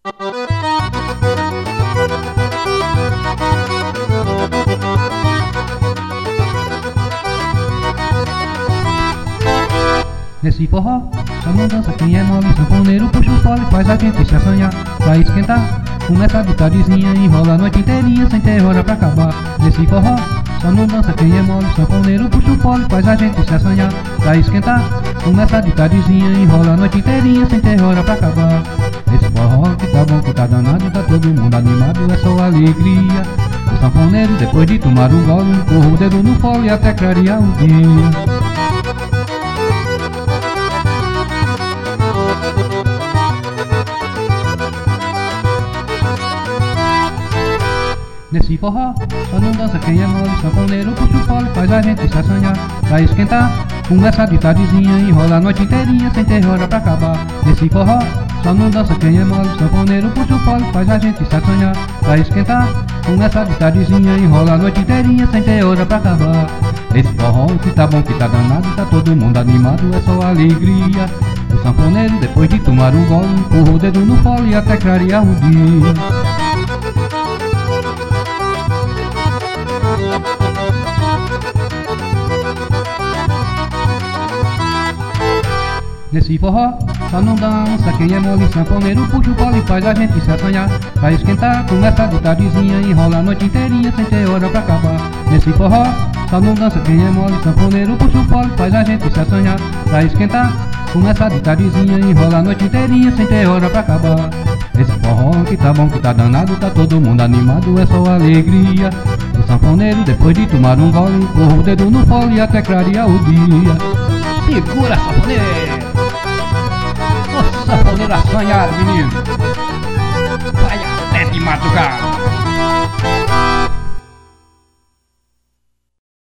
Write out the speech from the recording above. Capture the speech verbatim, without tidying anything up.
Nesse forró, só não dança quem é mole. Sanfoneiro puxa o fole, faz a gente se assanhar. Pra esquentar, começa a ditadezinha, enrola a noite inteirinha sem ter hora pra acabar. Nesse forró, só não dança quem é mole. Sanfoneiro puxa o fole, faz a gente se assanhar. Pra esquentar, começa a ditadezinha, enrola a noite inteirinha sem ter hora pra acabar. Esse forró que tá bom, que tá danado, tá todo mundo animado, é só alegria. O sanfoneiro, depois de tomar um gole, corra o dedo no fole até clarear o dia. Nesse forró, só não dança quem é mole. Sanfoneiro puxa o fole, faz a gente se assanhar. Pra esquentar, começa a ditadezinha, enrola a noite inteirinha sem ter hora pra acabar. Nesse forró, só não dança quem é mole. Sanfoneiro puxa o fole, faz a gente se assanhar. Pra esquentar, começa a ditadezinha, enrola a noite inteirinha sem ter hora pra acabar. Esse forró que tá bom, que tá danado, tá todo mundo animado, é só alegria. O sanfoneiro, depois de tomar um gole, corra o dedo no fole até clarear o dia. Nesse forró, só não dança quem é mole. Sanfoneiro puxa o fole, faz a gente se assanhar. Pra esquentar, começa a ditadezinha, enrola a noite inteirinha sem ter hora pra acabar. Nesse forró, só não dança quem é mole. Sanfoneiro puxa o fole, faz a gente se assanhar. Pra esquentar, começa a ditadezinha, enrola a noite inteirinha sem ter hora pra acabar. Esse forró que tá bom, que tá danado, tá todo mundo animado, é só alegria. O sanfoneiro, depois de tomar um gole, corra o dedo no fole até clarear o dia. Segura, sanfoneiro! Ô sanfoneiro assanhado, menino! Vai até de madrugada!